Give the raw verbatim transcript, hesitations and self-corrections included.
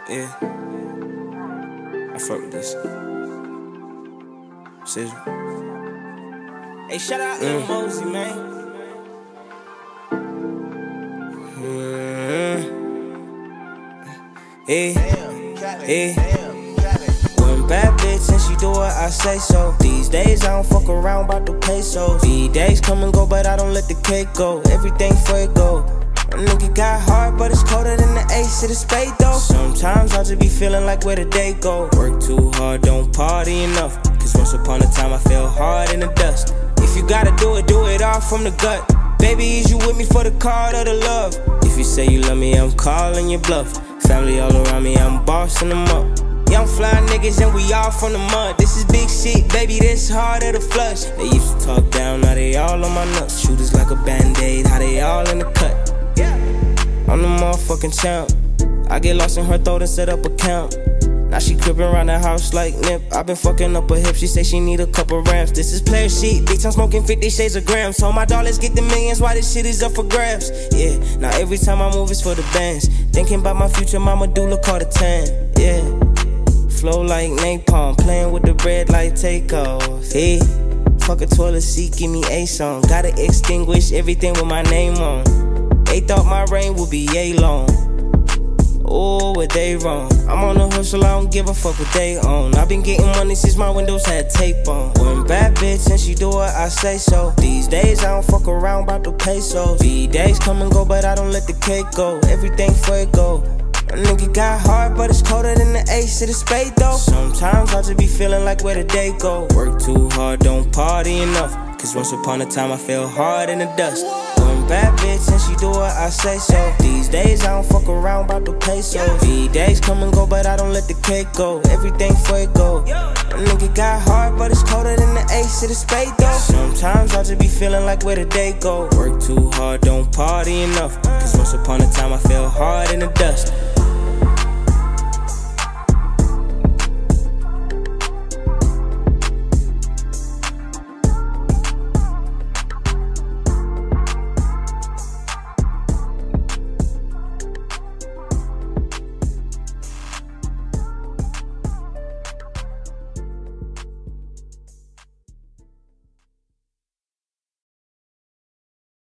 Yeah, I fuck with this. Scissor. Hey, shout out Lil mm. Mosey, man. Mm. Hey, hey. One bad bitch and she do what I say so. These days I don't fuck around about the pesos. These days come and go, but I don't let the cake go. Everything for it go. A nigga got hard, but it's colder than the ace of the spade though. Sometimes I just be feeling like where the day go. Work too hard, don't party enough. Cause once upon a time I fell hard in the dust. If you gotta do it, do it all from the gut. Baby, is you with me for the card or the love? If you say you love me, I'm calling your bluff. Family all around me, I'm bossing them up. Young fly niggas and we all from the mud. This is big shit, baby, this harder to flush. They used to talk down, now they all on my nuts. Shooters like a band-aid, how they all in the cut. I'm the motherfucking champ. I get lost in her throat and set up a count. Now she creeping around the house like Nip. I been fucking up her hip, she say she need a couple ramps. This is player shit, bitch, I'm smoking fifty shades of grams. So my dollars get the millions, why this shit is up for grabs. Yeah, now every time I move it's for the bands. Thinking about my future, mama doula call it tan. Yeah, flow like napalm, playing with the bread like takeoff. Hey, fuck a toilet seat, give me a song. Gotta extinguish everything with my name on. They thought my reign would be yay long. Oh, were they wrong? I'm on the hustle, I don't give a fuck what they own. I've been getting money since my windows had tape on. One bad bitch and she do what I say so. These days I don't fuck around about the pesos. These days come and go, but I don't let the cake go. Everything for it go. A nigga got hard, but it's colder than the ace of the spade though. Sometimes I just be feeling like where the day go. Work too hard, don't party enough. Cause once upon a time I fell hard in the dust. One bad bitch and she do what I say so. These days I don't fuck around about the pesos. These days come and go, but I don't let the cake go. Everything for it go. A nigga got hard, but it's colder than the ace of the spade though. Sometimes I just be feeling like where the day go. Work too hard, don't party enough. Cause once upon a time I fell hard in the dust.